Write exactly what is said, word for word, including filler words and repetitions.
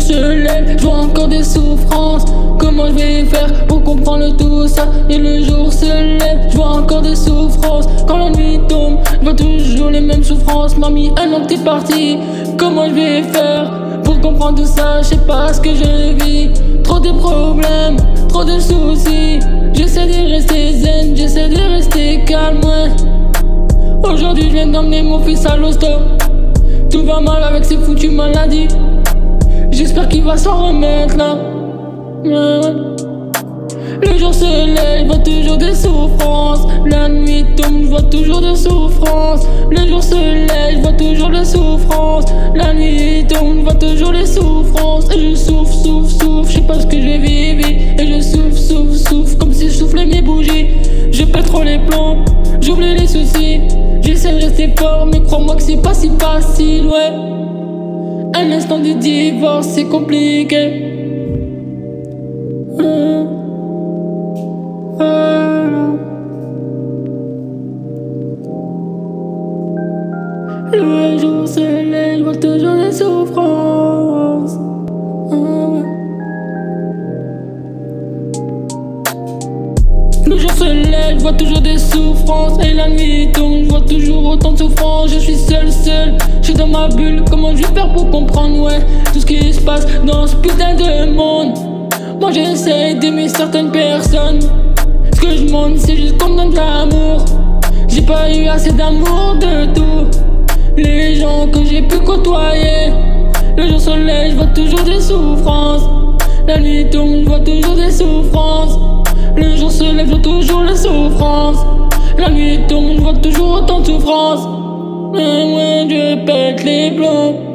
se lève, je vois encore des souffrances. Comment je vais faire pour comprendre tout ça? Et le jour se lève, je vois encore des souffrances. Quand la nuit tombe, je vois toujours les mêmes souffrances. Mamie, un an que t'es parti, comment je vais faire pour comprendre tout ça? Je sais pas ce que je vis. Trop de problèmes, trop de soucis. J'essaie de rester zen, j'essaie de rester calme, ouais. Aujourd'hui je viens d'emmener mon fils à l'hosto. Tout va mal avec ces foutues maladies. J'espère qu'il va s'en remettre là, ouais, ouais. Le jour se lève, je vois toujours des souffrances. La nuit tombe, je vois toujours des souffrances. Le jour se lève, je vois toujours des souffrances. La nuit tombe, je vois toujours les souffrances. Et je souffre, souffre, souffre, je sais pas ce que je vais vivre. Et je souffre, souffre, souffre, comme si je soufflais mes bougies. Je pète trop les plombs, j'oublie les soucis. J'essaie de rester fort, mais crois-moi que c'est pas si facile, ouais. Un instant de divorce, c'est compliqué. Mmh. Le jour se lève, je vois toujours les souffrances. Le jour se lève, je vois toujours des souffrances. Et la nuit tombe, je vois toujours autant de souffrances. Je suis seul, seul, je suis dans ma bulle. Comment je vais faire pour comprendre, ouais, tout ce qui se passe dans ce putain de monde? Moi j'essaie d'aimer certaines personnes. Ce que je demande c'est juste qu'on me donne de l'amour. J'ai pas eu assez d'amour de tout. Les gens que j'ai pu côtoyer. Le jour se lève, je vois toujours des souffrances. La nuit tombe, je vois toujours des souffrances. Le jour se lève, je vois toujours les souffrances. La nuit tombe, je vois toujours autant de souffrances. Mais ouais, je pète les plombs.